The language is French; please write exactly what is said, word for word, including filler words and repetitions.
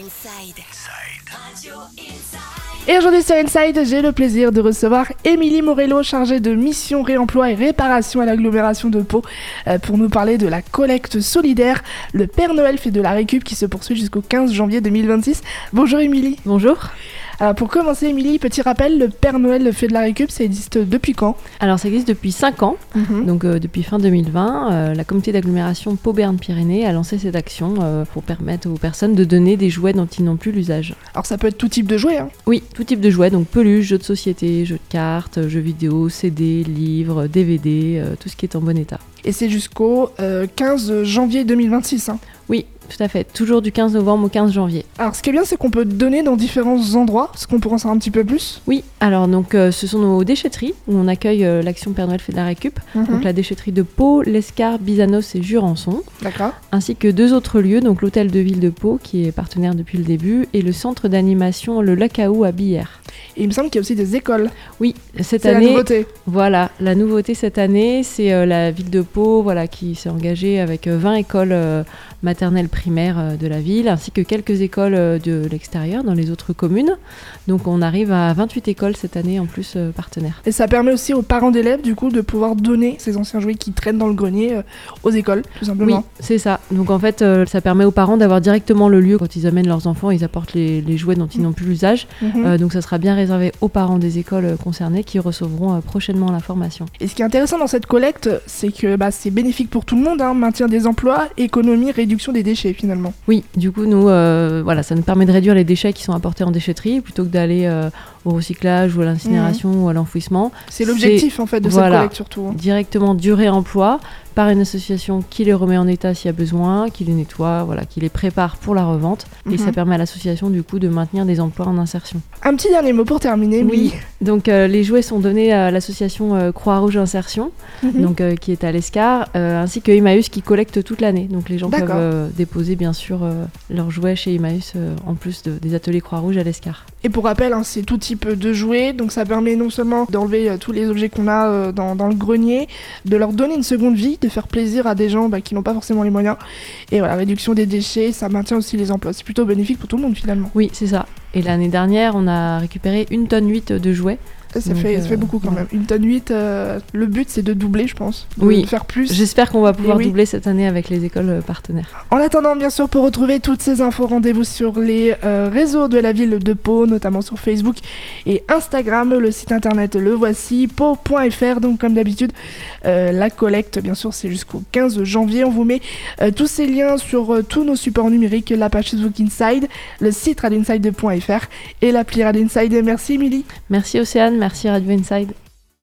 Inside. Radio Inside. Et aujourd'hui sur Inside, j'ai le plaisir de recevoir Émilie Morello, chargée de mission réemploi et réparation à l'agglomération de Pau, euh, pour nous parler de la collecte solidaire. Le Père Noël fait de la récup qui se poursuit jusqu'au quinze janvier deux mille vingt-six. Bonjour Émilie. Bonjour. Alors pour commencer Émilie, petit rappel, le Père Noël fait de la récup, ça existe depuis quand ? Alors ça existe depuis cinq ans, mmh. donc euh, depuis fin deux mille vingt, euh, la communauté d'agglomération Pau-Béarn-Pyrénées a lancé cette action euh, pour permettre aux personnes de donner des jouets dont ils n'ont plus l'usage. Alors ça peut être tout type de jouets, hein ? Oui, tout type de jouets, donc peluches, jeux de société, jeux de cartes, jeux vidéo, C D, livres, D V D, euh, tout ce qui est en bon état. Et c'est jusqu'au euh, quinze janvier deux mille vingt-six, hein ? Oui, tout à fait, toujours du quinze novembre au quinze janvier. Alors ce qui est bien, c'est qu'on peut donner dans différents endroits. Est-ce qu'on pourrait en savoir un petit peu plus ? Oui, alors donc euh, ce sont nos déchetteries où on accueille euh, l'action Père Noël fait de la récup. Mmh. Donc la déchetterie de Pau, l'Escar, Bizanos et Jurançon. D'accord. Ainsi que deux autres lieux, donc l'hôtel de ville de Pau qui est partenaire depuis le début et le centre d'animation Le Lacaou à Billère. Et il me semble qu'il y a aussi des écoles. Oui, cette C'est année. la nouveauté. Voilà, la nouveauté cette année, c'est euh, la ville de Pau, voilà, qui s'est engagée avec euh, vingt écoles euh, maternelles primaires euh, de la ville, ainsi que quelques écoles euh, de l'extérieur dans les autres communes. Donc on arrive à vingt-huit écoles cette année en plus euh, partenaires. Et ça permet aussi aux parents d'élèves du coup de pouvoir donner ces anciens jouets qui traînent dans le grenier euh, aux écoles, tout simplement. Oui, c'est ça. Donc en fait, euh, ça permet aux parents d'avoir directement le lieu quand ils amènent leurs enfants, ils apportent les, les jouets dont ils n'ont plus l'usage. Mmh. Euh, donc ça sera bien réservé aux parents des écoles concernées qui recevront euh, prochainement l'information. Et ce qui est intéressant dans cette collecte, c'est que bah, c'est bénéfique pour tout le monde, hein, maintien des emplois, économie, réduction des déchets finalement. Oui, du coup, nous, euh, voilà, ça nous permet de réduire les déchets qui sont apportés en déchetterie plutôt que d'aller euh, au recyclage ou à l'incinération mmh. ou à l'enfouissement. C'est l'objectif en fait de voilà, cette collecte surtout. Hein. Directement du réemploi par une association qui les remet en état s'il y a besoin, qui les nettoie, voilà, qui les prépare pour la revente. Mmh. Et ça permet à l'association du coup de maintenir des emplois en insertion. Un petit dernier mot pour terminer. Oui, donc euh, les jouets sont donnés à l'association euh, Croix-Rouge Insertion, mmh. donc, euh, qui est à l'Escar, euh, ainsi que Emmaüs qui collecte toute l'année. Donc les gens D'accord. peuvent euh, déposer bien sûr euh, leurs jouets chez Emmaüs euh, en plus de, des ateliers Croix-Rouge à l'Escar. Et pour rappel, hein, c'est tout type de jouets, donc ça permet non seulement d'enlever euh, tous les objets qu'on a euh, dans, dans le grenier, de leur donner une seconde vie, de faire plaisir à des gens bah, qui n'ont pas forcément les moyens. Et voilà, réduction des déchets, ça maintient aussi les emplois. C'est plutôt bénéfique pour tout le monde finalement. Oui, c'est ça. Et l'année dernière, on a récupéré une tonne huit de jouets. Ça, fait, euh, ça fait beaucoup quand ouais. même. Une tonne huit, euh, le but c'est de doubler, je pense. De oui, faire plus. J'espère qu'on va pouvoir oui. doubler cette année avec les écoles partenaires. En attendant, bien sûr, pour retrouver toutes ces infos, rendez-vous sur les euh, réseaux de la ville de Pau, notamment sur Facebook et Instagram. Le site internet, le voici, pau point f r. Donc, comme d'habitude, euh, la collecte, bien sûr, c'est jusqu'au quinze janvier. On vous met euh, tous ces liens sur euh, tous nos supports numériques, la page Facebook Inside, le site radio inside point f r et l'appli Radio Inside. Merci, Émilie. Merci, Océane. Merci Radio Inside.